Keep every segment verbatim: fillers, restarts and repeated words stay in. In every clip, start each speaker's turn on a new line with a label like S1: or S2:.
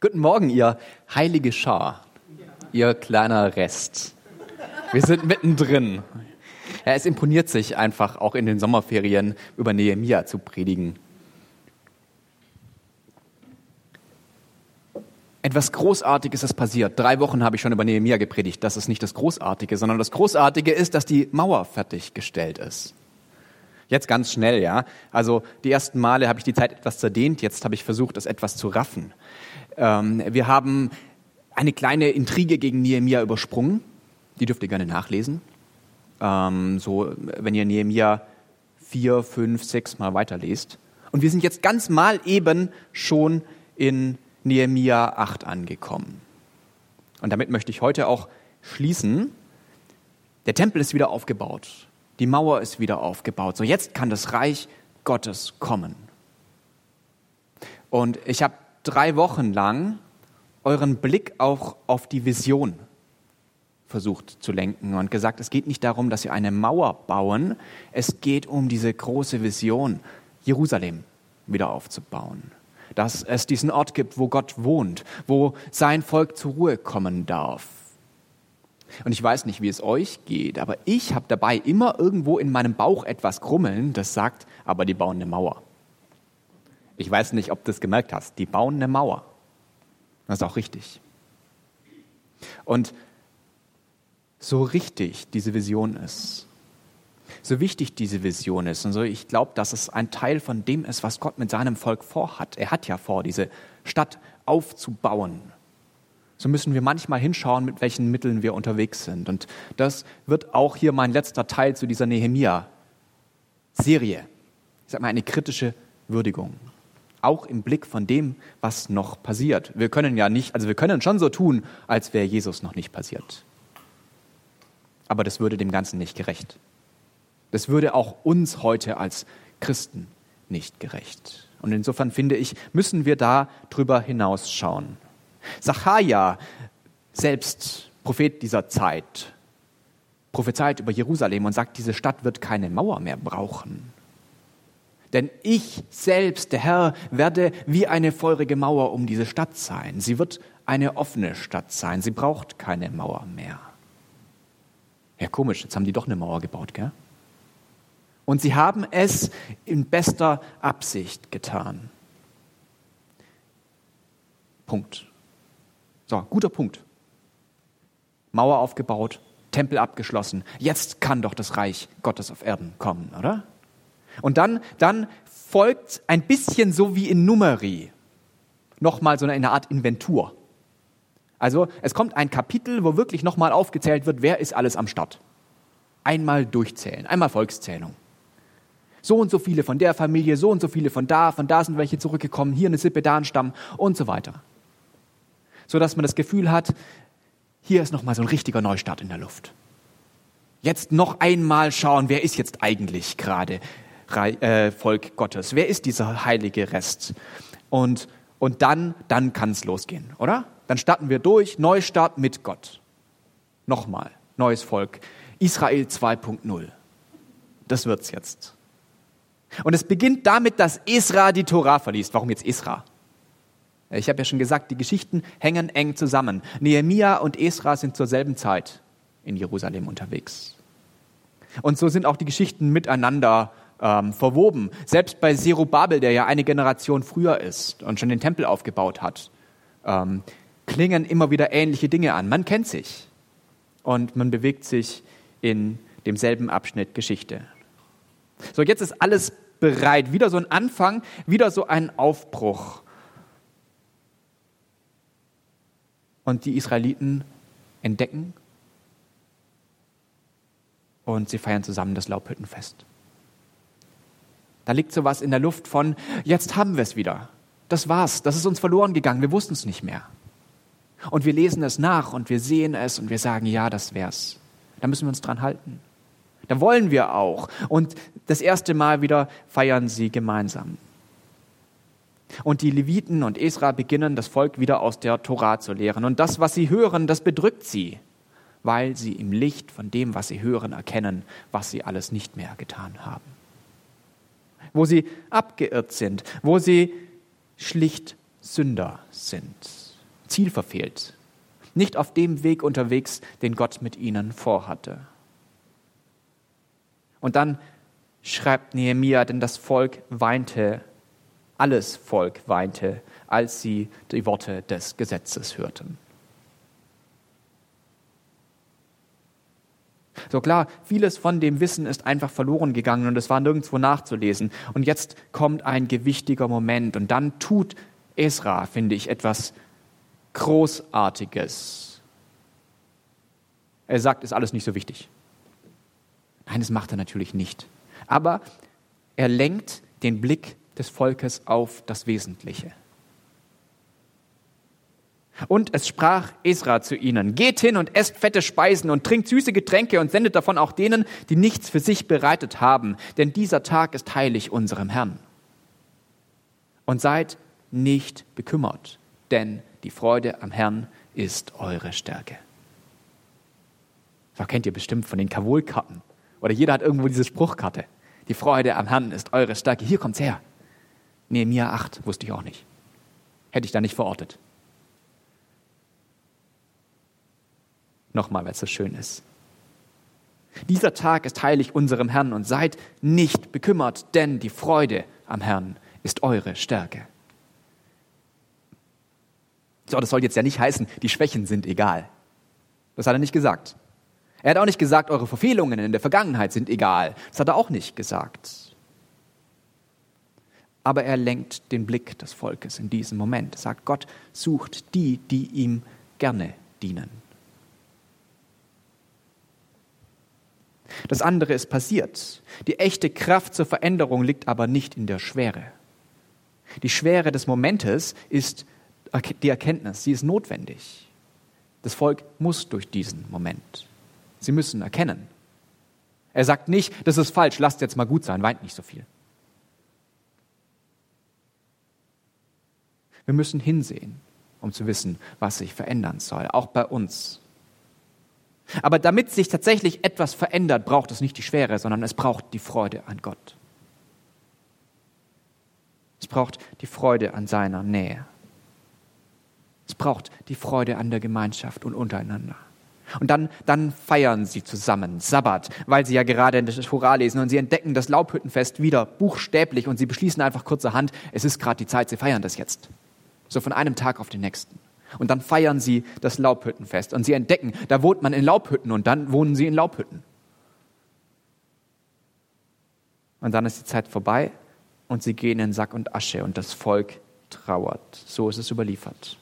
S1: Guten Morgen, ihr heilige Schar, ihr kleiner Rest. Wir sind mittendrin. Ja, es imponiert sich einfach, auch in den Sommerferien über Nehemia zu predigen. Etwas Großartiges ist passiert. Drei Wochen habe ich schon über Nehemia gepredigt. Das ist nicht das Großartige, sondern das Großartige ist, dass die Mauer fertiggestellt ist. Jetzt ganz schnell, ja. Also die ersten Male habe ich die Zeit etwas zerdehnt. Jetzt habe ich versucht, das etwas zu raffen. Ähm, wir haben eine kleine Intrige gegen Nehemia übersprungen. Die dürft ihr gerne nachlesen. Ähm, so, wenn ihr Nehemia vier, fünf, sechs Mal weiterlest. Und wir sind jetzt ganz mal eben schon in Nehemia acht angekommen. Und damit möchte ich heute auch schließen. Der Tempel ist wieder aufgebaut. Die Mauer ist wieder aufgebaut. So, jetzt kann das Reich Gottes kommen. Und ich habe drei Wochen lang euren Blick auch auf die Vision versucht zu lenken und gesagt, es geht nicht darum, dass wir eine Mauer bauen. Es geht um diese große Vision, Jerusalem wieder aufzubauen. Dass es diesen Ort gibt, wo Gott wohnt, wo sein Volk zur Ruhe kommen darf. Und ich weiß nicht, wie es euch geht, aber ich habe dabei immer irgendwo in meinem Bauch etwas grummeln, das sagt, aber die bauen eine Mauer. Ich weiß nicht, ob du es gemerkt hast, die bauen eine Mauer. Das ist auch richtig. Und so richtig diese Vision ist, so wichtig diese Vision ist und so, ich glaube, dass es ein Teil von dem ist, was Gott mit seinem Volk vorhat. Er hat ja vor, diese Stadt aufzubauen. So müssen wir manchmal hinschauen, mit welchen Mitteln wir unterwegs sind. Und das wird auch hier mein letzter Teil zu dieser Nehemia-Serie. Ich sage mal, eine kritische Würdigung. Auch im Blick von dem, was noch passiert. Wir können ja nicht, also wir können schon so tun, als wäre Jesus noch nicht passiert. Aber das würde dem Ganzen nicht gerecht. Das würde auch uns heute als Christen nicht gerecht. Und insofern finde ich, müssen wir da drüber hinausschauen. Sacharja, selbst Prophet dieser Zeit, prophezeit über Jerusalem und sagt, diese Stadt wird keine Mauer mehr brauchen. Denn ich selbst, der Herr, werde wie eine feurige Mauer um diese Stadt sein. Sie wird eine offene Stadt sein. Sie braucht keine Mauer mehr. Ja, komisch, jetzt haben die doch eine Mauer gebaut, gell? Und sie haben es in bester Absicht getan. Punkt. So, guter Punkt. Mauer aufgebaut, Tempel abgeschlossen. Jetzt kann doch das Reich Gottes auf Erden kommen, oder? Und dann, dann folgt ein bisschen so wie in Numeri nochmal so eine Art Inventur. Also es kommt ein Kapitel, wo wirklich nochmal aufgezählt wird, wer ist alles am Start. Einmal durchzählen, einmal Volkszählung. So und so viele von der Familie, so und so viele von da, von da sind welche zurückgekommen, hier eine Sippe, da ein Stamm und so weiter. So dass man das Gefühl hat, hier ist nochmal so ein richtiger Neustart in der Luft. Jetzt noch einmal schauen, wer ist jetzt eigentlich gerade äh, Volk Gottes? Wer ist dieser heilige Rest? Und, und dann, dann kann es losgehen, oder? Dann starten wir durch, Neustart mit Gott. Nochmal, neues Volk. Israel zwei Punkt null. Das wird's jetzt. Und es beginnt damit, dass Esra die Tora verliest. Warum jetzt Esra? Ich habe ja schon gesagt, die Geschichten hängen eng zusammen. Nehemia und Esra sind zur selben Zeit in Jerusalem unterwegs. Und so sind auch die Geschichten miteinander ähm, verwoben. Selbst bei Zerubabel, der ja eine Generation früher ist und schon den Tempel aufgebaut hat, ähm, klingen immer wieder ähnliche Dinge an. Man kennt sich und man bewegt sich in demselben Abschnitt Geschichte. So, jetzt ist alles bereit. Wieder so ein Anfang, wieder so ein Aufbruch. Und die Israeliten entdecken und sie feiern zusammen das Laubhüttenfest. Da liegt sowas in der Luft von, jetzt haben wir es wieder. Das war's, das ist uns verloren gegangen, wir wussten es nicht mehr. Und wir lesen es nach und wir sehen es und wir sagen, ja, das wär's. Da müssen wir uns dran halten. Da wollen wir auch. Und das erste Mal wieder feiern sie gemeinsam. Und die Leviten und Esra beginnen, das Volk wieder aus der Tora zu lehren. Und das, was sie hören, das bedrückt sie, weil sie im Licht von dem, was sie hören, erkennen, was sie alles nicht mehr getan haben. Wo sie abgeirrt sind, wo sie schlicht Sünder sind. Ziel verfehlt, nicht auf dem Weg unterwegs, den Gott mit ihnen vorhatte. Und dann schreibt Nehemia, denn das Volk weinte, alles Volk weinte, als sie die Worte des Gesetzes hörten. So klar, vieles von dem Wissen ist einfach verloren gegangen und es war nirgendwo nachzulesen. Und jetzt kommt ein gewichtiger Moment und dann tut Esra, finde ich, etwas Großartiges. Er sagt, ist alles nicht so wichtig. Nein, das macht er natürlich nicht. Aber er lenkt den Blick des Volkes auf das Wesentliche. Und es sprach Esra zu ihnen: Geht hin und esst fette Speisen und trinkt süße Getränke und sendet davon auch denen, die nichts für sich bereitet haben, denn dieser Tag ist heilig unserem Herrn. Und seid nicht bekümmert, denn die Freude am Herrn ist eure Stärke. Das kennt ihr bestimmt von den Kavol-Karten. Oder jeder hat irgendwo diese Spruchkarte. Die Freude am Herrn ist eure Stärke. Hier kommt's her. Nehemia acht, wusste ich auch nicht. Hätte ich da nicht verortet. Nochmal, weil es so schön ist. Dieser Tag ist heilig unserem Herrn und seid nicht bekümmert, denn die Freude am Herrn ist eure Stärke. So, das soll jetzt ja nicht heißen, die Schwächen sind egal. Das hat er nicht gesagt. Er hat auch nicht gesagt, eure Verfehlungen in der Vergangenheit sind egal. Das hat er auch nicht gesagt. Aber er lenkt den Blick des Volkes in diesem Moment. Er sagt, Gott sucht die, die ihm gerne dienen. Das andere ist passiert. Die echte Kraft zur Veränderung liegt aber nicht in der Schwere. Die Schwere des Momentes ist die Erkenntnis, sie ist notwendig. Das Volk muss durch diesen Moment. Sie müssen erkennen. Er sagt nicht, das ist falsch, lasst jetzt mal gut sein, weint nicht so viel. Wir müssen hinsehen, um zu wissen, was sich verändern soll, auch bei uns. Aber damit sich tatsächlich etwas verändert, braucht es nicht die Schwere, sondern es braucht die Freude an Gott. Es braucht die Freude an seiner Nähe. Es braucht die Freude an der Gemeinschaft und untereinander. Und dann, dann feiern sie zusammen Sabbat, weil sie ja gerade in der Tora lesen und sie entdecken das Laubhüttenfest wieder buchstäblich und sie beschließen einfach kurzerhand, es ist gerade die Zeit, sie feiern das jetzt. So von einem Tag auf den nächsten. Und dann feiern sie das Laubhüttenfest und sie entdecken, da wohnt man in Laubhütten und dann wohnen sie in Laubhütten. Und dann ist die Zeit vorbei und sie gehen in Sack und Asche und das Volk trauert. So ist es überliefert.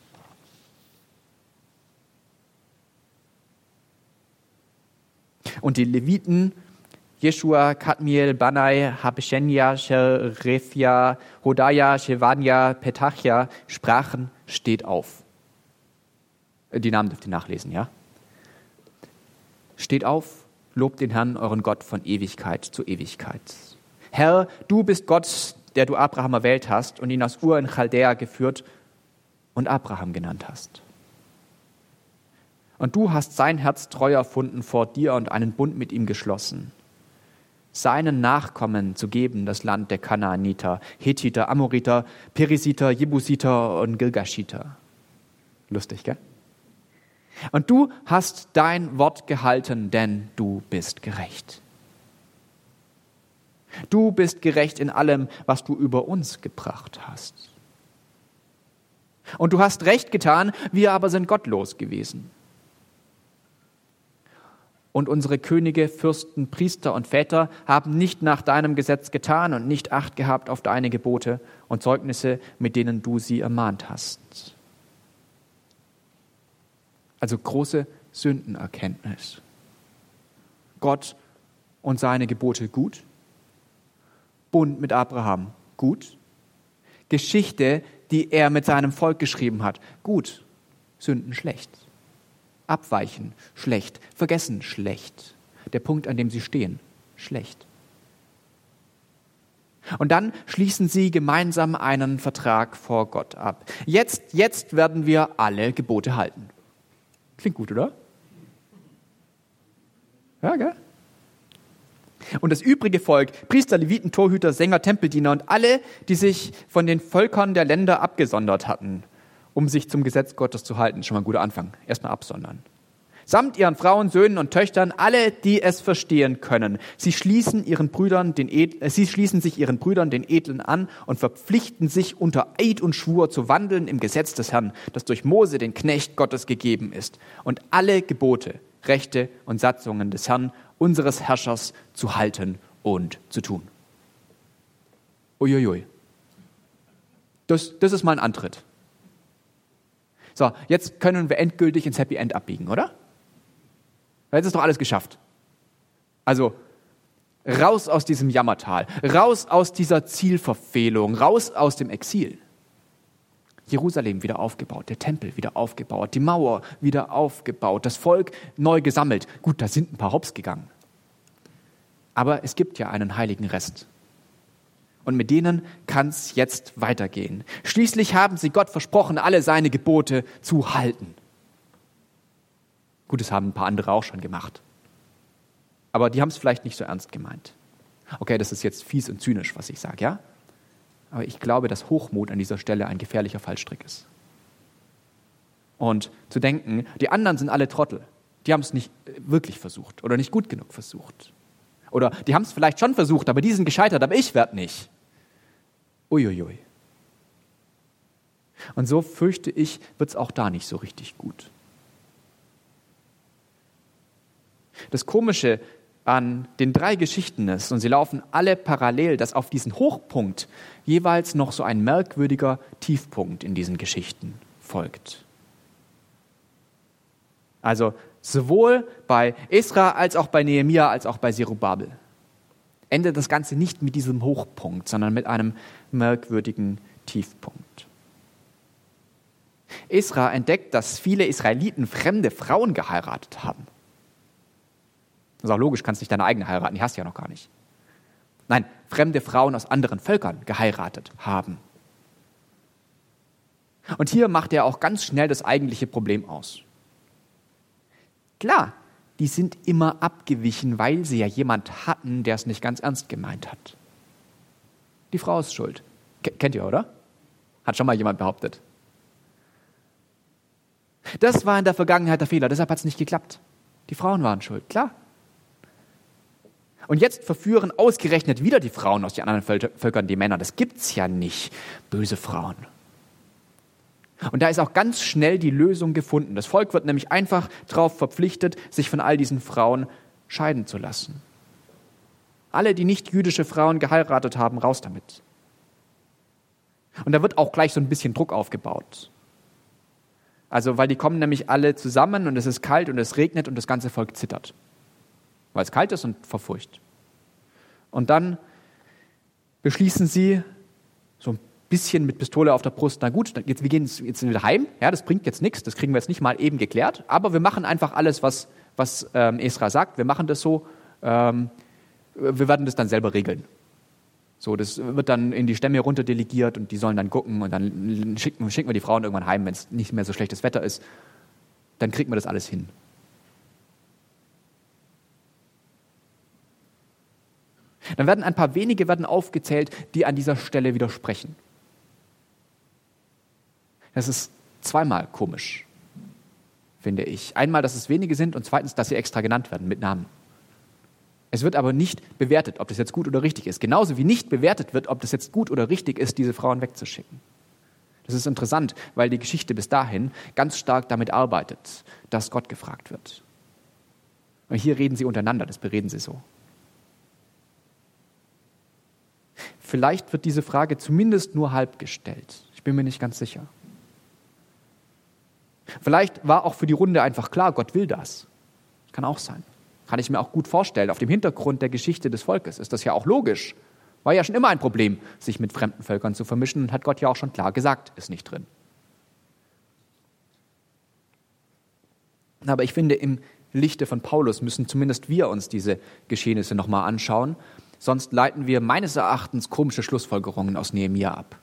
S1: Und die Leviten, Jeschua, Kadmiel, Banai, Habeshenja, Sherefia, Hodaya, Shevania, Petachia, sprachen, steht auf. Die Namen dürft ihr nachlesen, ja? Steht auf, lobt den Herrn, euren Gott, von Ewigkeit zu Ewigkeit. Herr, du bist Gott, der du Abraham erwählt hast und ihn aus Ur in Chaldea geführt und Abraham genannt hast. Und du hast sein Herz treu erfunden vor dir und einen Bund mit ihm geschlossen, seinen Nachkommen zu geben das Land der Kanaaniter, Hethiter, Amoriter, Perisiter, Jebusiter und Girgashiter. Lustig, gell? Und du hast dein Wort gehalten, denn du bist gerecht. Du bist gerecht in allem, was du über uns gebracht hast. Und du hast recht getan, wir aber sind gottlos gewesen. Und unsere Könige, Fürsten, Priester und Väter haben nicht nach deinem Gesetz getan und nicht Acht gehabt auf deine Gebote und Zeugnisse, mit denen du sie ermahnt hast. Also große Sündenerkenntnis. Gott und seine Gebote gut. Bund mit Abraham gut. Geschichte, die er mit seinem Volk geschrieben hat, gut. Sünden schlecht. Abweichen, schlecht. Vergessen, schlecht. Der Punkt, an dem sie stehen, schlecht. Und dann schließen sie gemeinsam einen Vertrag vor Gott ab. Jetzt, jetzt werden wir alle Gebote halten. Klingt gut, oder? Ja, gell? Und das übrige Volk, Priester, Leviten, Torhüter, Sänger, Tempeldiener und alle, die sich von den Völkern der Länder abgesondert hatten um sich zum Gesetz Gottes zu halten. Schon mal ein guter Anfang. Erstmal absondern. Samt ihren Frauen, Söhnen und Töchtern, alle, die es verstehen können. Sie schließen, ihren Brüdern den Ed- sie schließen sich ihren Brüdern den Edlen an und verpflichten sich unter Eid und Schwur zu wandeln im Gesetz des Herrn, das durch Mose, den Knecht Gottes, gegeben ist. Und alle Gebote, Rechte und Satzungen des Herrn, unseres Herrschers, zu halten und zu tun. Uiuiui. Das, das ist mal ein Antritt. So, jetzt können wir endgültig ins Happy End abbiegen, oder? Jetzt ist doch alles geschafft. Also raus aus diesem Jammertal, raus aus dieser Zielverfehlung, raus aus dem Exil. Jerusalem wieder aufgebaut, der Tempel wieder aufgebaut, die Mauer wieder aufgebaut, das Volk neu gesammelt. Gut, da sind ein paar Hops gegangen. Aber es gibt ja einen heiligen Rest. Und mit denen kann es jetzt weitergehen. Schließlich haben sie Gott versprochen, alle seine Gebote zu halten. Gut, das haben ein paar andere auch schon gemacht. Aber die haben es vielleicht nicht so ernst gemeint. Okay, das ist jetzt fies und zynisch, was ich sage, ja? Aber ich glaube, dass Hochmut an dieser Stelle ein gefährlicher Fallstrick ist. Und zu denken, die anderen sind alle Trottel. Die haben es nicht wirklich versucht oder nicht gut genug versucht. Oder die haben es vielleicht schon versucht, aber die sind gescheitert, aber ich werde nicht. Uiuiui. Und so fürchte ich, wird es auch da nicht so richtig gut. Das Komische an den drei Geschichten ist, und sie laufen alle parallel, dass auf diesen Hochpunkt jeweils noch so ein merkwürdiger Tiefpunkt in diesen Geschichten folgt. Also sowohl bei Esra als auch bei Nehemia als auch bei Zerubabel endet das Ganze nicht mit diesem Hochpunkt, sondern mit einem merkwürdigen Tiefpunkt. Esra entdeckt, dass viele Israeliten fremde Frauen geheiratet haben. Das ist auch logisch, kannst nicht deine eigene heiraten, die hast du ja noch gar nicht. Nein, fremde Frauen aus anderen Völkern geheiratet haben. Und hier macht er auch ganz schnell das eigentliche Problem aus. Klar, die sind immer abgewichen, weil sie ja jemand hatten, der es nicht ganz ernst gemeint hat. Die Frau ist schuld. K- kennt ihr, oder? Hat schon mal jemand behauptet. Das war in der Vergangenheit der Fehler, deshalb hat es nicht geklappt. Die Frauen waren schuld, klar. Und jetzt verführen ausgerechnet wieder die Frauen aus den anderen Völkern die Männer. Das gibt's ja nicht, böse Frauen. Und da ist auch ganz schnell die Lösung gefunden. Das Volk wird nämlich einfach darauf verpflichtet, sich von all diesen Frauen scheiden zu lassen. Alle, die nicht jüdische Frauen geheiratet haben, raus damit. Und da wird auch gleich so ein bisschen Druck aufgebaut. Also, weil die kommen nämlich alle zusammen und es ist kalt und es regnet und das ganze Volk zittert. Weil es kalt ist und verfurcht. Und dann beschließen sie so ein bisschen mit Pistole auf der Brust, na gut, jetzt, wir gehen jetzt wieder heim, ja, das bringt jetzt nichts, das kriegen wir jetzt nicht mal eben geklärt, aber wir machen einfach alles, was, was ähm, Esra sagt, wir machen das so, ähm, wir werden das dann selber regeln. So, das wird dann in die Stämme runter delegiert und die sollen dann gucken und dann schicken, schicken wir die Frauen irgendwann heim, wenn es nicht mehr so schlechtes Wetter ist, dann kriegen wir das alles hin. Dann werden ein paar wenige werden aufgezählt, die an dieser Stelle widersprechen. Das ist zweimal komisch, finde ich. Einmal, dass es wenige sind und zweitens, dass sie extra genannt werden mit Namen. Es wird aber nicht bewertet, ob das jetzt gut oder richtig ist. Genauso wie nicht bewertet wird, ob das jetzt gut oder richtig ist, diese Frauen wegzuschicken. Das ist interessant, weil die Geschichte bis dahin ganz stark damit arbeitet, dass Gott gefragt wird. Und hier reden sie untereinander, das bereden sie so. Vielleicht wird diese Frage zumindest nur halb gestellt. Ich bin mir nicht ganz sicher. Vielleicht war auch für die Runde einfach klar, Gott will das. Kann auch sein. Kann ich mir auch gut vorstellen. Auf dem Hintergrund der Geschichte des Volkes ist das ja auch logisch. War ja schon immer ein Problem, sich mit fremden Völkern zu vermischen. Und hat Gott ja auch schon klar gesagt, ist nicht drin. Aber ich finde, im Lichte von Paulus müssen zumindest wir uns diese Geschehnisse nochmal anschauen. Sonst leiten wir meines Erachtens komische Schlussfolgerungen aus Nehemia ab.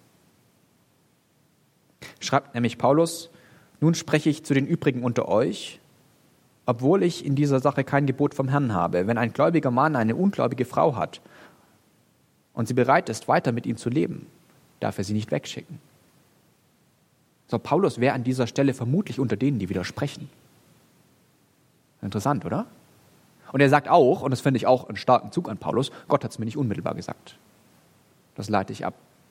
S1: Schreibt nämlich Paulus, nun spreche ich zu den übrigen unter euch, obwohl ich in dieser Sache kein Gebot vom Herrn habe. Wenn ein gläubiger Mann eine ungläubige Frau hat und sie bereit ist, weiter mit ihm zu leben, darf er sie nicht wegschicken. So, Paulus wäre an dieser Stelle vermutlich unter denen, die widersprechen. Interessant, oder? Und er sagt auch, und das finde ich auch einen starken Zug an Paulus, Gott hat es mir nicht unmittelbar gesagt. Das leite ich ab.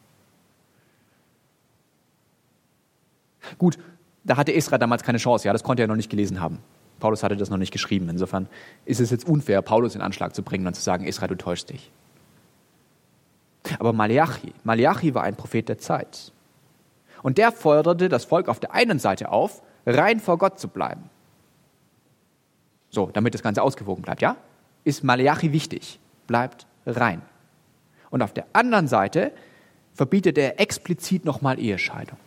S1: Gut, da hatte Esra damals keine Chance, ja, das konnte er noch nicht gelesen haben. Paulus hatte das noch nicht geschrieben. Insofern ist es jetzt unfair, Paulus in Anschlag zu bringen und zu sagen, Esra, du täuschst dich. Aber Maleachi, Maleachi war ein Prophet der Zeit. Und der forderte das Volk auf der einen Seite auf, rein vor Gott zu bleiben. So, damit das Ganze ausgewogen bleibt, ja? Ist Maleachi wichtig, bleibt rein. Und auf der anderen Seite verbietet er explizit nochmal Ehescheidung.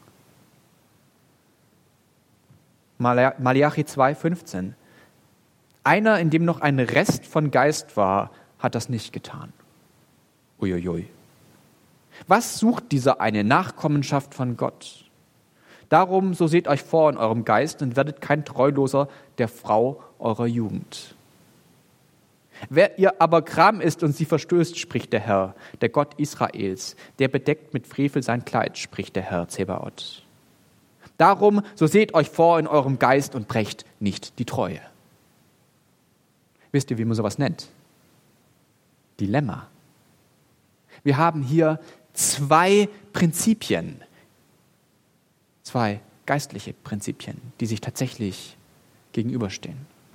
S1: Maleachi zwei fünfzehn. Einer, in dem noch ein Rest von Geist war, hat das nicht getan. Uiuiui. Was sucht dieser eine? Nachkommenschaft von Gott. Darum, so seht euch vor in eurem Geist und werdet kein Treuloser der Frau eurer Jugend. Wer ihr aber Kram ist und sie verstößt, spricht der Herr, der Gott Israels, der bedeckt mit Frevel sein Kleid, spricht der Herr Zebaoth. Darum, so seht euch vor in eurem Geist und brecht nicht die Treue. Wisst ihr, wie man sowas nennt? Dilemma. Wir haben hier zwei Prinzipien, zwei geistliche Prinzipien, die sich tatsächlich gegenüberstehen.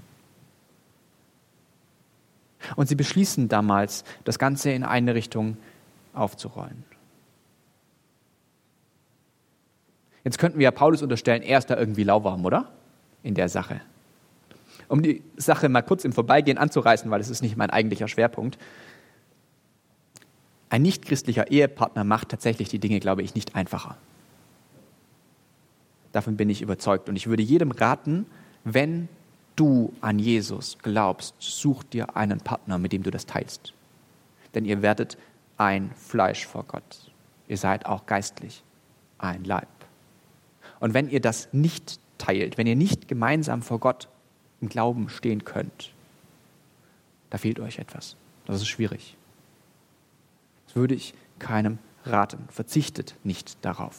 S1: Und sie beschließen damals, das Ganze in eine Richtung aufzurollen. Jetzt könnten wir ja Paulus unterstellen, er ist da irgendwie lauwarm, oder? In der Sache. Um die Sache mal kurz im Vorbeigehen anzureißen, weil es ist nicht mein eigentlicher Schwerpunkt. Ein nichtchristlicher Ehepartner macht tatsächlich die Dinge, glaube ich, nicht einfacher. Davon bin ich überzeugt. Und ich würde jedem raten, wenn du an Jesus glaubst, such dir einen Partner, mit dem du das teilst. Denn ihr werdet ein Fleisch vor Gott. Ihr seid auch geistlich ein Leib. Und wenn ihr das nicht teilt, wenn ihr nicht gemeinsam vor Gott im Glauben stehen könnt, da fehlt euch etwas. Das ist schwierig. Das würde ich keinem raten. Verzichtet nicht darauf.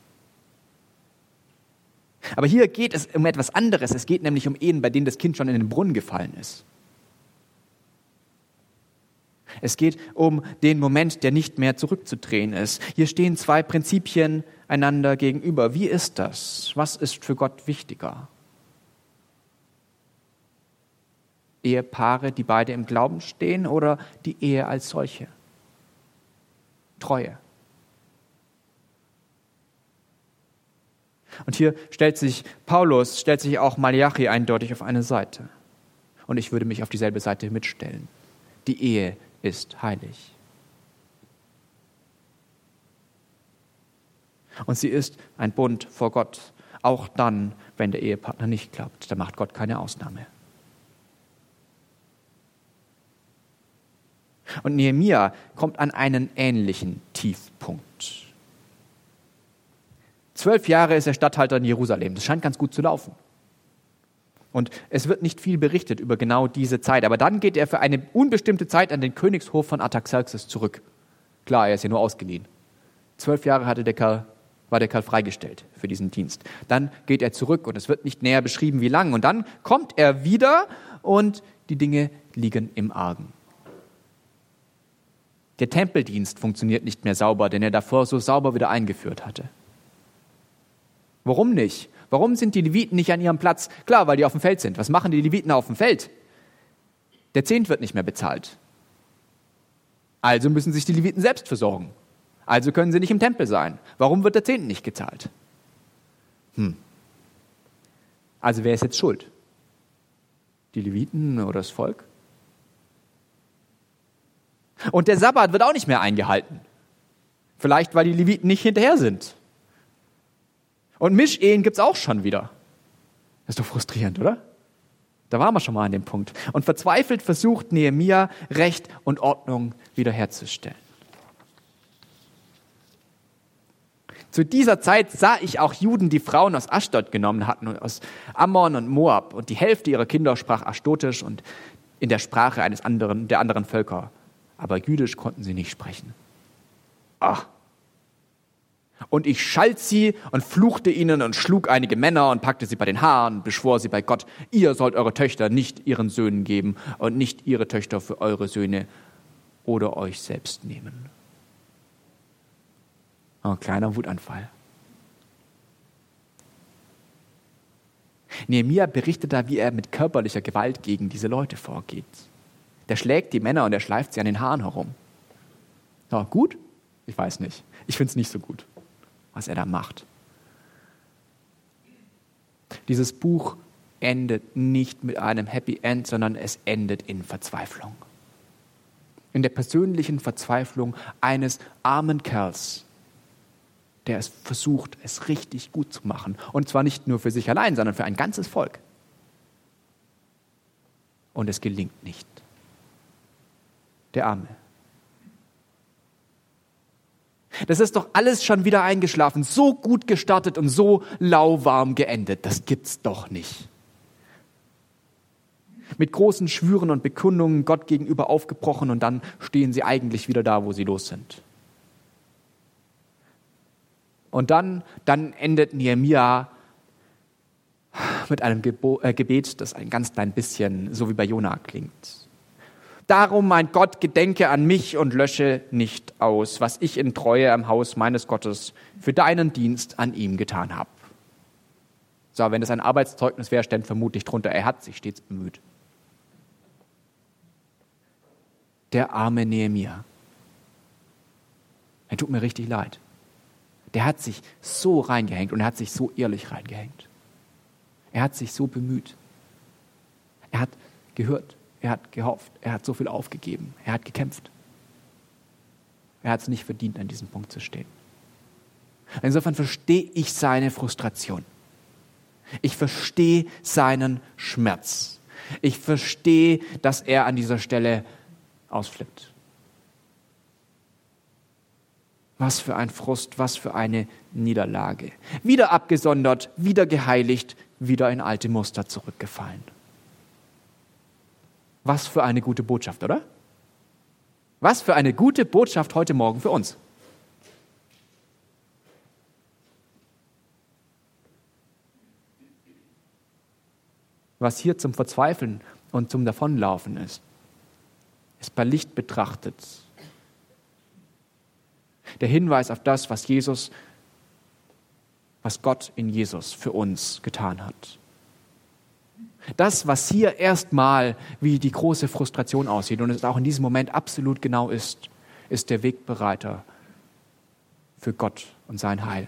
S1: Aber hier geht es um etwas anderes. Es geht nämlich um Ehen, bei denen das Kind schon in den Brunnen gefallen ist. Es geht um den Moment, der nicht mehr zurückzudrehen ist. Hier stehen zwei Prinzipien einander gegenüber. Wie ist das? Was ist für Gott wichtiger? Ehepaare, die beide im Glauben stehen, oder die Ehe als solche? Treue. Und hier stellt sich Paulus, stellt sich auch Maleachi eindeutig auf eine Seite. Und ich würde mich auf dieselbe Seite mitstellen. Die Ehe ist heilig. Und sie ist ein Bund vor Gott, auch dann, wenn der Ehepartner nicht glaubt. Da macht Gott keine Ausnahme. Und Nehemia kommt an einen ähnlichen Tiefpunkt. Zwölf Jahre ist er Statthalter in Jerusalem. Das scheint ganz gut zu laufen. Und es wird nicht viel berichtet über genau diese Zeit. Aber dann geht er für eine unbestimmte Zeit an den Königshof von Artaxerxes zurück. Klar, er ist ja nur ausgeliehen. Zwölf Jahre hatte der Kerl, war der Kerl freigestellt für diesen Dienst. Dann geht er zurück und es wird nicht näher beschrieben, wie lang. Und dann kommt er wieder und die Dinge liegen im Argen. Der Tempeldienst funktioniert nicht mehr sauber, den er davor so sauber wieder eingeführt hatte. Warum nicht? Warum sind die Leviten nicht an ihrem Platz? Klar, weil die auf dem Feld sind. Was machen die Leviten auf dem Feld? Der Zehnt wird nicht mehr bezahlt. Also müssen sich die Leviten selbst versorgen. Also können sie nicht im Tempel sein. Warum wird der Zehnt nicht gezahlt? Hm. Also wer ist jetzt schuld? Die Leviten oder das Volk? Und der Sabbat wird auch nicht mehr eingehalten. Vielleicht, weil die Leviten nicht hinterher sind. Und Mischehen gibt es auch schon wieder. Das ist doch frustrierend, oder? Da waren wir schon mal an dem Punkt. Und verzweifelt versucht Nehemia, Recht und Ordnung wiederherzustellen. Zu dieser Zeit sah ich auch Juden, die Frauen aus Aschdod genommen hatten, und aus Ammon und Moab. Und die Hälfte ihrer Kinder sprach Aschdotisch und in der Sprache eines anderen, der anderen Völker. Aber Jüdisch konnten sie nicht sprechen. Ach. Und ich schalt sie und fluchte ihnen und schlug einige Männer und packte sie bei den Haaren und beschwor sie bei Gott, ihr sollt eure Töchter nicht ihren Söhnen geben und nicht ihre Töchter für eure Söhne oder euch selbst nehmen. Ein kleiner Wutanfall. Nehemia berichtet da, wie er mit körperlicher Gewalt gegen diese Leute vorgeht. Der schlägt die Männer und er schleift sie an den Haaren herum. Ja, gut? Ich weiß nicht. Ich finde es nicht so gut, was er da macht. Dieses Buch endet nicht mit einem Happy End, sondern es endet in Verzweiflung. In der persönlichen Verzweiflung eines armen Kerls, der es versucht, es richtig gut zu machen. Und zwar nicht nur für sich allein, sondern für ein ganzes Volk. Und es gelingt nicht. Der Arme. Das ist doch alles schon wieder eingeschlafen, so gut gestartet und so lauwarm geendet. Das gibt's doch nicht. Mit großen Schwüren und Bekundungen Gott gegenüber aufgebrochen und dann stehen sie eigentlich wieder da, wo sie los sind. Und dann, dann endet Nehemia mit einem Gebo- äh, Gebet, das ein ganz klein bisschen so wie bei Jona klingt. Darum, mein Gott, gedenke an mich und lösche nicht aus, was ich in Treue am Haus meines Gottes für deinen Dienst an ihm getan habe. So, wenn das ein Arbeitszeugnis wäre, stand vermutlich drunter, er hat sich stets bemüht. Der arme Nehemia. Er tut mir richtig leid. Der hat sich so reingehängt und er hat sich so ehrlich reingehängt. Er hat sich so bemüht. Er hat gehört, er hat gehofft, er hat so viel aufgegeben, er hat gekämpft. Er hat es nicht verdient, an diesem Punkt zu stehen. Insofern verstehe ich seine Frustration. Ich verstehe seinen Schmerz. Ich verstehe, dass er an dieser Stelle ausflippt. Was für ein Frust, was für eine Niederlage. Wieder abgesondert, wieder geheiligt, wieder in alte Muster zurückgefallen. Was für eine gute Botschaft, oder? Was für eine gute Botschaft heute Morgen für uns. Was hier zum Verzweifeln und zum Davonlaufen ist, ist bei Licht betrachtet der Hinweis auf das, was Jesus, was Gott in Jesus für uns getan hat. Das, was hier erstmal wie die große Frustration aussieht und es auch in diesem Moment absolut genau ist, ist der Wegbereiter für Gott und sein Heil.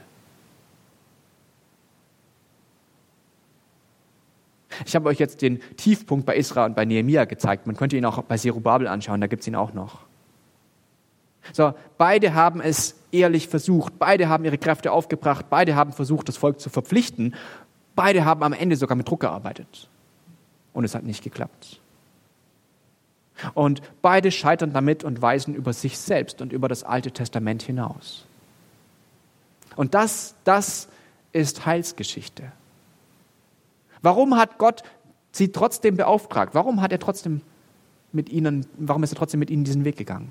S1: Ich habe euch jetzt den Tiefpunkt bei Isra und bei Nehemia gezeigt. Man könnte ihn auch bei Zerubabel anschauen, da gibt es ihn auch noch. So, beide haben es ehrlich versucht, beide haben ihre Kräfte aufgebracht, beide haben versucht, das Volk zu verpflichten, beide haben am Ende sogar mit Druck gearbeitet. Und es hat nicht geklappt. Und beide scheitern damit und weisen über sich selbst und über das Alte Testament hinaus. Und das, das ist Heilsgeschichte. Warum hat Gott sie trotzdem beauftragt? Warum hat er trotzdem mit ihnen, warum ist er trotzdem mit ihnen diesen Weg gegangen?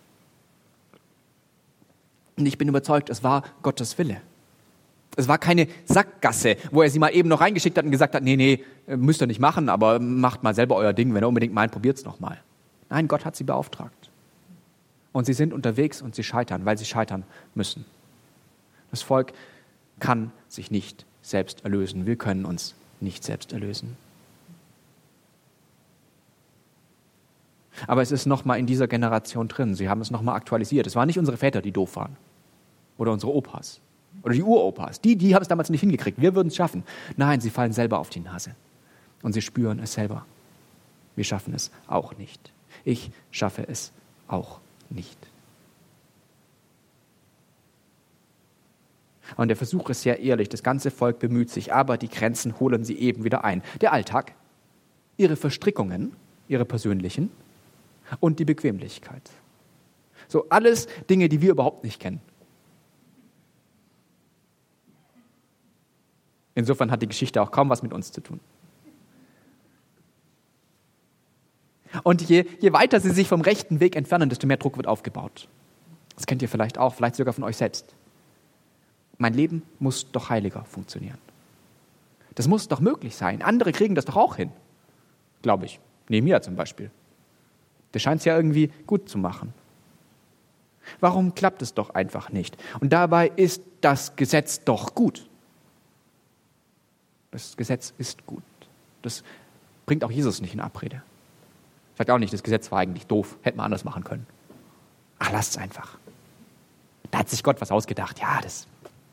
S1: Und ich bin überzeugt, es war Gottes Wille. Es war keine Sackgasse, wo er sie mal eben noch reingeschickt hat und gesagt hat, nee, nee, müsst ihr nicht machen, aber macht mal selber euer Ding. Wenn ihr unbedingt meint, probiert's noch mal. Nein, Gott hat sie beauftragt. Und sie sind unterwegs und sie scheitern, weil sie scheitern müssen. Das Volk kann sich nicht selbst erlösen. Wir können uns nicht selbst erlösen. Aber es ist nochmal in dieser Generation drin. Sie haben es nochmal aktualisiert. Es waren nicht unsere Väter, die doof waren. Oder unsere Opas. Oder die Uropas. Die, die haben es damals nicht hingekriegt. Wir würden es schaffen. Nein, sie fallen selber auf die Nase. Und sie spüren es selber. Wir schaffen es auch nicht. Ich schaffe es auch nicht. Und der Versuch ist sehr ehrlich. Das ganze Volk bemüht sich, aber die Grenzen holen sie eben wieder ein. Der Alltag, ihre Verstrickungen, ihre persönlichen und die Bequemlichkeit. So alles Dinge, die wir überhaupt nicht kennen. Insofern hat die Geschichte auch kaum was mit uns zu tun. Und je, je weiter sie sich vom rechten Weg entfernen, desto mehr Druck wird aufgebaut. Das kennt ihr vielleicht auch, vielleicht sogar von euch selbst. Mein Leben muss doch heiliger funktionieren. Das muss doch möglich sein. Andere kriegen das doch auch hin, glaube ich. Nehemia zum Beispiel. Der scheint es ja irgendwie gut zu machen. Warum klappt es doch einfach nicht? Und dabei ist das Gesetz doch gut. Das Gesetz ist gut. Das bringt auch Jesus nicht in Abrede. Sagt auch nicht, das Gesetz war eigentlich doof, hätte man anders machen können. Ach, lasst es einfach. Da hat sich Gott was ausgedacht. Ja, das,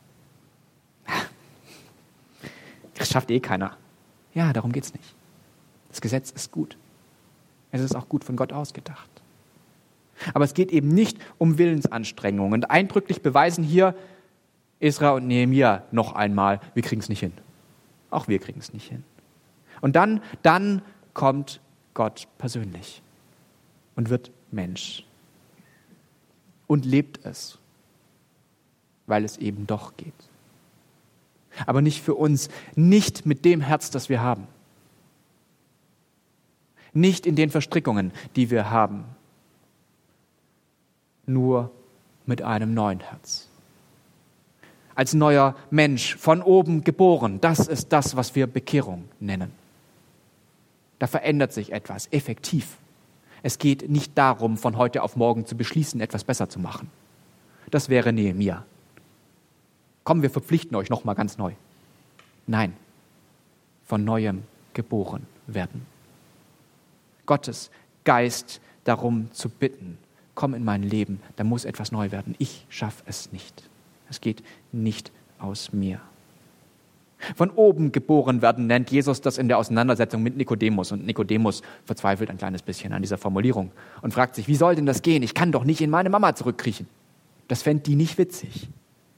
S1: das schafft eh keiner. Ja, darum geht's nicht. Das Gesetz ist gut. Es ist auch gut von Gott ausgedacht. Aber es geht eben nicht um Willensanstrengungen. Und eindrücklich beweisen hier Esra und Nehemia noch einmal, wir kriegen es nicht hin. Auch wir kriegen es nicht hin. Und dann, dann kommt Gott persönlich und wird Mensch und lebt es, weil es eben doch geht. Aber nicht für uns, nicht mit dem Herz, das wir haben. Nicht in den Verstrickungen, die wir haben. Nur mit einem neuen Herz. Als neuer Mensch, von oben geboren. Das ist das, was wir Bekehrung nennen. Da verändert sich etwas, effektiv. Es geht nicht darum, von heute auf morgen zu beschließen, etwas besser zu machen. Das wäre Nehemia. Komm, wir verpflichten euch nochmal ganz neu. Nein, von Neuem geboren werden. Gottes Geist darum zu bitten, komm in mein Leben, da muss etwas neu werden. Ich schaffe es nicht. Es geht nicht aus mir. Von oben geboren werden nennt Jesus das in der Auseinandersetzung mit Nikodemus. Und Nikodemus verzweifelt ein kleines bisschen an dieser Formulierung und fragt sich, wie soll denn das gehen? Ich kann doch nicht in meine Mama zurückkriechen. Das fände die nicht witzig.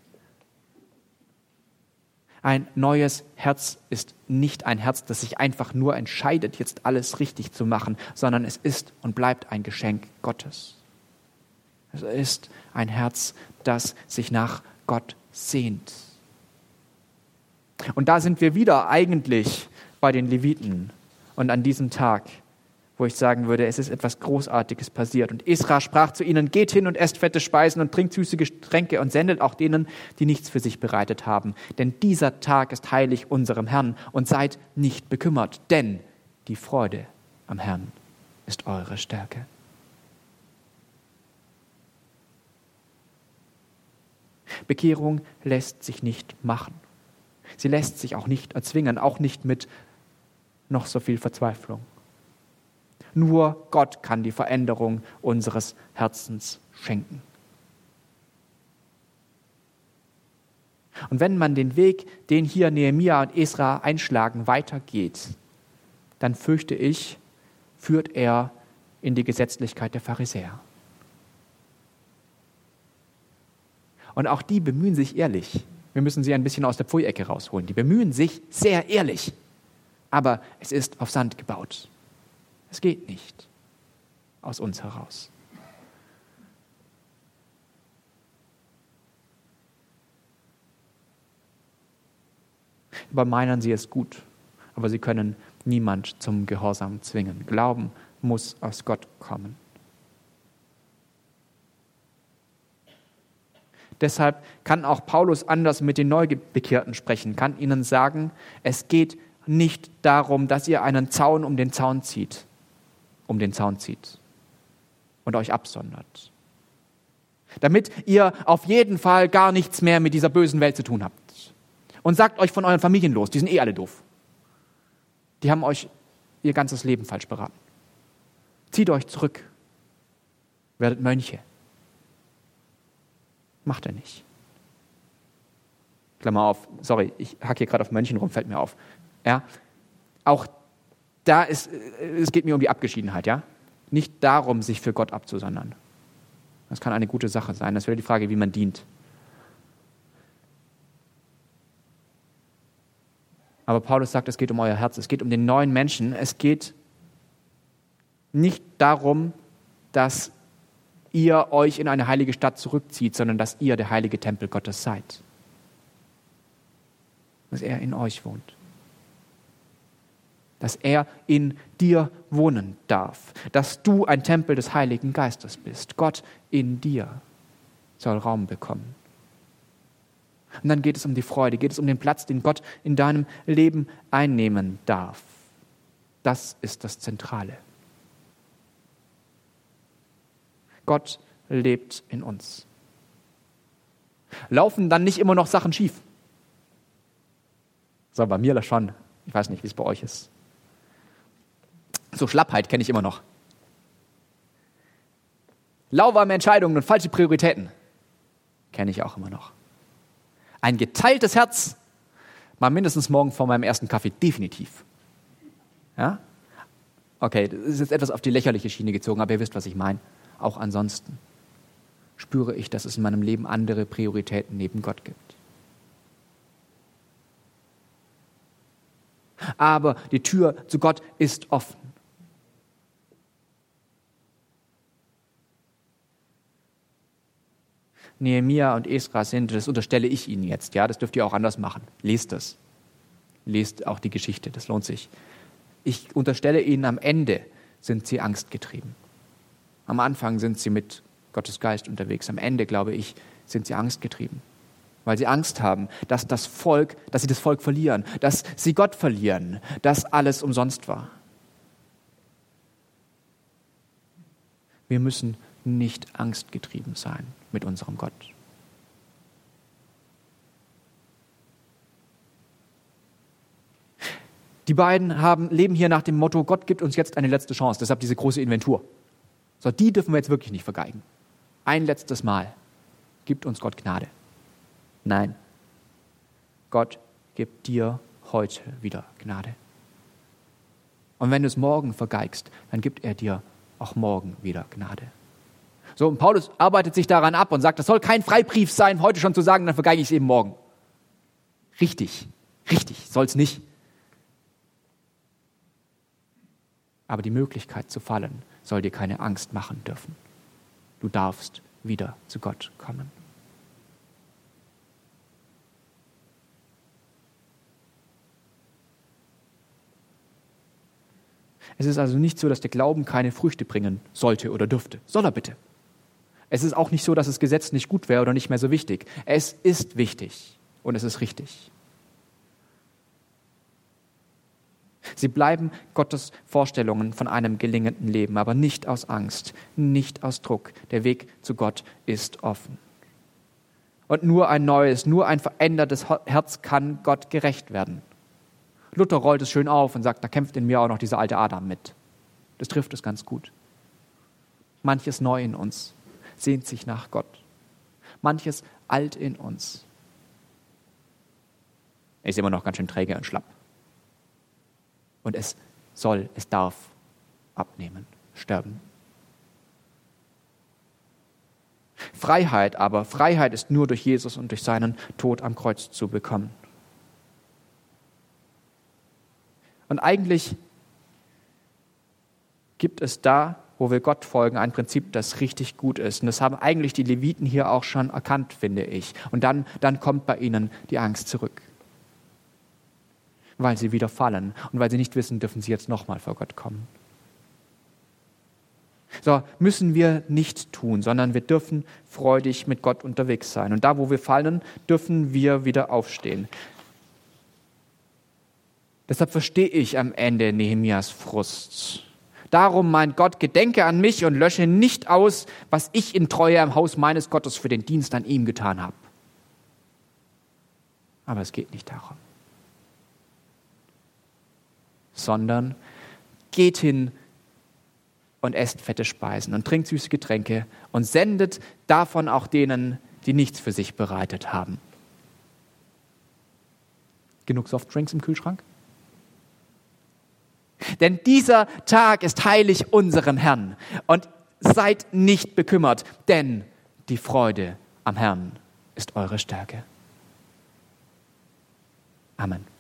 S1: Ein neues Herz ist nicht ein Herz, das sich einfach nur entscheidet, jetzt alles richtig zu machen, sondern es ist und bleibt ein Geschenk Gottes. Es ist ein Herz, das sich nach Gott sehnt. Und da sind wir wieder eigentlich bei den Leviten und an diesem Tag, wo ich sagen würde, es ist etwas Großartiges passiert. Und Esra sprach zu ihnen, geht hin und esst fette Speisen und trinkt süße Getränke und sendet auch denen, die nichts für sich bereitet haben. Denn dieser Tag ist heilig unserem Herrn und seid nicht bekümmert, denn die Freude am Herrn ist eure Stärke. Bekehrung lässt sich nicht machen. Sie lässt sich auch nicht erzwingen, auch nicht mit noch so viel Verzweiflung. Nur Gott kann die Veränderung unseres Herzens schenken. Und wenn man den Weg, den hier Nehemia und Esra einschlagen, weitergeht, dann fürchte ich, führt er in die Gesetzlichkeit der Pharisäer. Und auch die bemühen sich ehrlich. Wir müssen sie ein bisschen aus der Pfui-Ecke rausholen. Die bemühen sich sehr ehrlich. Aber es ist auf Sand gebaut. Es geht nicht aus uns heraus. Aber meinen sie es gut. Aber sie können niemand zum Gehorsam zwingen. Glauben muss aus Gott kommen. Deshalb kann auch Paulus anders mit den Neubekehrten sprechen, kann ihnen sagen, es geht nicht darum, dass ihr einen Zaun um den Zaun zieht, um den Zaun zieht und euch absondert. Damit ihr auf jeden Fall gar nichts mehr mit dieser bösen Welt zu tun habt. Und sagt euch von euren Familien los, die sind eh alle doof. Die haben euch ihr ganzes Leben falsch beraten. Zieht euch zurück, werdet Mönche. Macht er nicht. Klammer auf, sorry, ich hacke hier gerade auf Mönchen rum, fällt mir auf. Ja, auch da ist, es geht mir um die Abgeschiedenheit, ja. Nicht darum, sich für Gott abzusondern. Das kann eine gute Sache sein. Das wäre die Frage, wie man dient. Aber Paulus sagt, es geht um euer Herz, es geht um den neuen Menschen. Es geht nicht darum, dass ihr euch in eine heilige Stadt zurückzieht, sondern dass ihr der heilige Tempel Gottes seid. Dass er in euch wohnt. Dass er in dir wohnen darf. Dass du ein Tempel des Heiligen Geistes bist. Gott in dir soll Raum bekommen. Und dann geht es um die Freude, geht es um den Platz, den Gott in deinem Leben einnehmen darf. Das ist das Zentrale. Gott lebt in uns. Laufen dann nicht immer noch Sachen schief? So, bei mir schon. Ich weiß nicht, wie es bei euch ist. So Schlappheit kenne ich immer noch. Lauwarme Entscheidungen und falsche Prioritäten kenne ich auch immer noch. Ein geteiltes Herz, mal mindestens morgen vor meinem ersten Kaffee, definitiv. Ja? Okay, das ist jetzt etwas auf die lächerliche Schiene gezogen, aber ihr wisst, was ich meine. Auch ansonsten spüre ich, dass es in meinem Leben andere Prioritäten neben Gott gibt. Aber die Tür zu Gott ist offen. Nehemia und Esra sind, das unterstelle ich Ihnen jetzt, ja, das dürft ihr auch anders machen. Lest das. Lest auch die Geschichte, das lohnt sich. Ich unterstelle Ihnen, am Ende sind sie angstgetrieben. Am Anfang sind sie mit Gottes Geist unterwegs. Am Ende, glaube ich, sind sie angstgetrieben. Weil sie Angst haben, dass das Volk, dass sie das Volk verlieren, dass sie Gott verlieren, dass alles umsonst war. Wir müssen nicht angstgetrieben sein mit unserem Gott. Die beiden haben, leben hier nach dem Motto, Gott gibt uns jetzt eine letzte Chance, deshalb diese große Inventur. So, die dürfen wir jetzt wirklich nicht vergeigen. Ein letztes Mal gibt uns Gott Gnade. Nein, Gott gibt dir heute wieder Gnade. Und wenn du es morgen vergeigst, dann gibt er dir auch morgen wieder Gnade. So, und Paulus arbeitet sich daran ab und sagt, das soll kein Freibrief sein, heute schon zu sagen, dann vergeige ich es eben morgen. Richtig, richtig, soll es nicht. Aber die Möglichkeit zu fallen soll dir keine Angst machen dürfen. Du darfst wieder zu Gott kommen. Es ist also nicht so, dass der Glauben keine Früchte bringen sollte oder dürfte. Soll er bitte. Es ist auch nicht so, dass das Gesetz nicht gut wäre oder nicht mehr so wichtig. Es ist wichtig und es ist richtig. Sie bleiben Gottes Vorstellungen von einem gelingenden Leben, aber nicht aus Angst, nicht aus Druck. Der Weg zu Gott ist offen. Und nur ein neues, nur ein verändertes Herz kann Gott gerecht werden. Luther rollt es schön auf und sagt, da kämpft in mir auch noch dieser alte Adam mit. Das trifft es ganz gut. Manches neu in uns sehnt sich nach Gott. Manches alt in uns ist immer noch ganz schön träge und schlapp. Und es soll, es darf abnehmen, sterben. Freiheit aber, Freiheit ist nur durch Jesus und durch seinen Tod am Kreuz zu bekommen. Und eigentlich gibt es da, wo wir Gott folgen, ein Prinzip, das richtig gut ist. Und das haben eigentlich die Leviten hier auch schon erkannt, finde ich. Und dann, dann kommt bei ihnen die Angst zurück. Weil sie wieder fallen und weil sie nicht wissen, dürfen sie jetzt nochmal vor Gott kommen. So, müssen wir nicht tun, sondern wir dürfen freudig mit Gott unterwegs sein. Und da, wo wir fallen, dürfen wir wieder aufstehen. Deshalb verstehe ich am Ende Nehemias Frust. Darum, mein Gott, gedenke an mich und lösche nicht aus, was ich in Treue am Haus meines Gottes für den Dienst an ihm getan habe. Aber es geht nicht darum. Sondern geht hin und esst fette Speisen und trinkt süße Getränke und sendet davon auch denen, die nichts für sich bereitet haben. Genug Softdrinks im Kühlschrank? Denn dieser Tag ist heilig unserem Herrn. Und seid nicht bekümmert, denn die Freude am Herrn ist eure Stärke. Amen.